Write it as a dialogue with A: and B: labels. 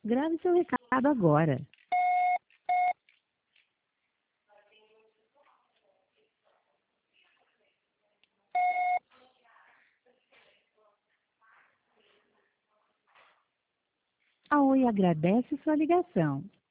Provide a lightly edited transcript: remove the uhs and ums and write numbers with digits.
A: Grave seu recado agora. A Oi agradece sua ligação.